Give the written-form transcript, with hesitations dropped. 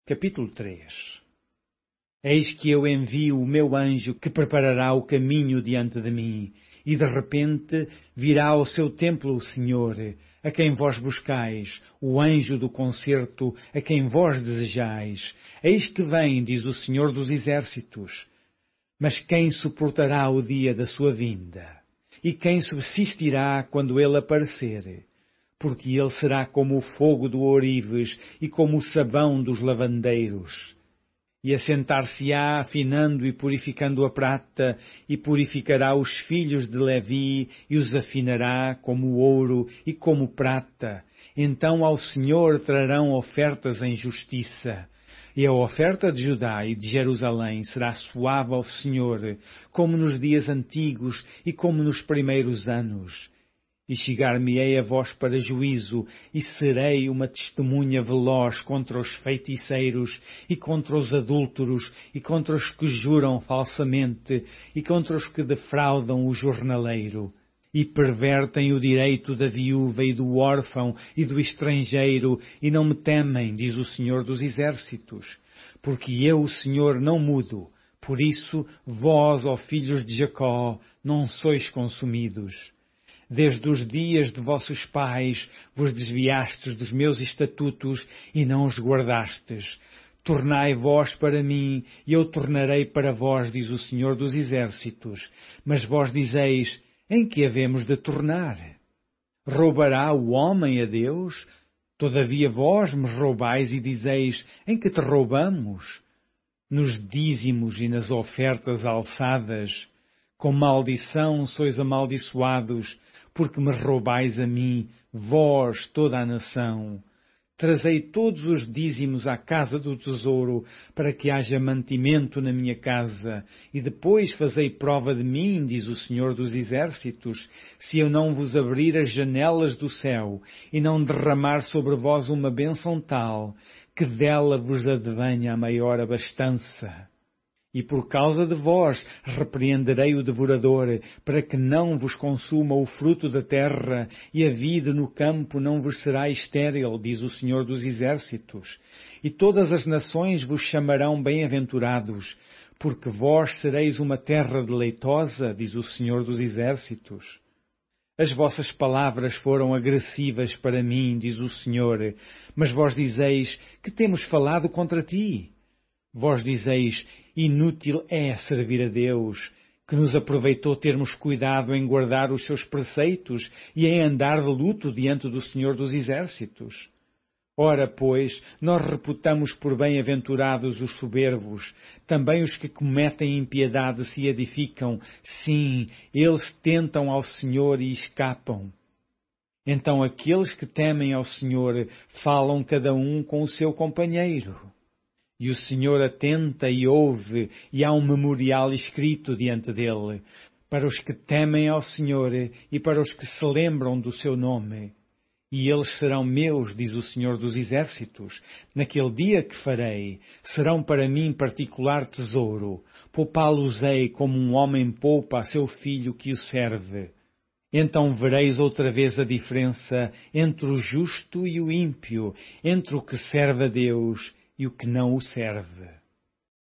Capítulo 3. Eis que eu envio o meu anjo que preparará o caminho diante de mim, e de repente virá ao seu templo o Senhor, a quem vós buscais, o anjo do concerto, a quem vós desejais. Eis que vem, diz o Senhor dos Exércitos. Mas quem suportará o dia da sua vinda? E quem subsistirá quando ele aparecer? Porque ele será como o fogo do ourives e como o sabão dos lavandeiros. E assentar-se-á afinando e purificando a prata, e purificará os filhos de Levi, e os afinará como ouro e como prata. Então ao Senhor trarão ofertas em justiça. E a oferta de Judá e de Jerusalém será suave ao Senhor, como nos dias antigos e como nos primeiros anos. E chegar-me-ei a vós para juízo, e serei uma testemunha veloz contra os feiticeiros, e contra os adúlteros, e contra os que juram falsamente, e contra os que defraudam o jornaleiro, e pervertem o direito da viúva e do órfão e do estrangeiro, e não me temem, diz o Senhor dos Exércitos. Porque eu, o Senhor, não mudo. Por isso, vós, ó filhos de Jacó, não sois consumidos. Desde os dias de vossos pais vos desviastes dos meus estatutos e não os guardastes. Tornai vós para mim, e eu tornarei para vós, diz o Senhor dos Exércitos. Mas vós dizeis, em que havemos de tornar? Roubará o homem a Deus? Todavia vós me roubais e dizeis, em que te roubamos? Nos dízimos e nas ofertas alçadas. Com maldição sois amaldiçoados, porque me roubais a mim, vós, toda a nação. Trazei todos os dízimos à casa do tesouro, para que haja mantimento na minha casa, e depois fazei prova de mim, diz o Senhor dos Exércitos, se eu não vos abrir as janelas do céu, e não derramar sobre vós uma bênção tal, que dela vos advenha a maior abastança. E por causa de vós repreenderei o devorador, para que não vos consuma o fruto da terra, e a vide no campo não vos será estéril, diz o Senhor dos Exércitos. E todas as nações vos chamarão bem-aventurados, porque vós sereis uma terra deleitosa, diz o Senhor dos Exércitos. As vossas palavras foram agressivas para mim, diz o Senhor, mas vós dizeis, que temos falado contra ti? Vós dizeis, inútil é servir a Deus, que nos aproveitou termos cuidado em guardar os seus preceitos e em andar de luto diante do Senhor dos Exércitos. Ora, pois, nós reputamos por bem-aventurados os soberbos, também os que cometem impiedade se edificam, sim, eles tentam ao Senhor e escapam. Então aqueles que temem ao Senhor falam cada um com o seu companheiro. E o Senhor atenta e ouve, e há um memorial escrito diante dele, para os que temem ao Senhor e para os que se lembram do seu nome. E eles serão meus, diz o Senhor dos Exércitos. Naquele dia que farei, serão para mim particular tesouro. Poupá-los-ei como um homem poupa a seu filho que o serve. Então vereis outra vez a diferença entre o justo e o ímpio, entre o que serve a Deus e o que não o serve.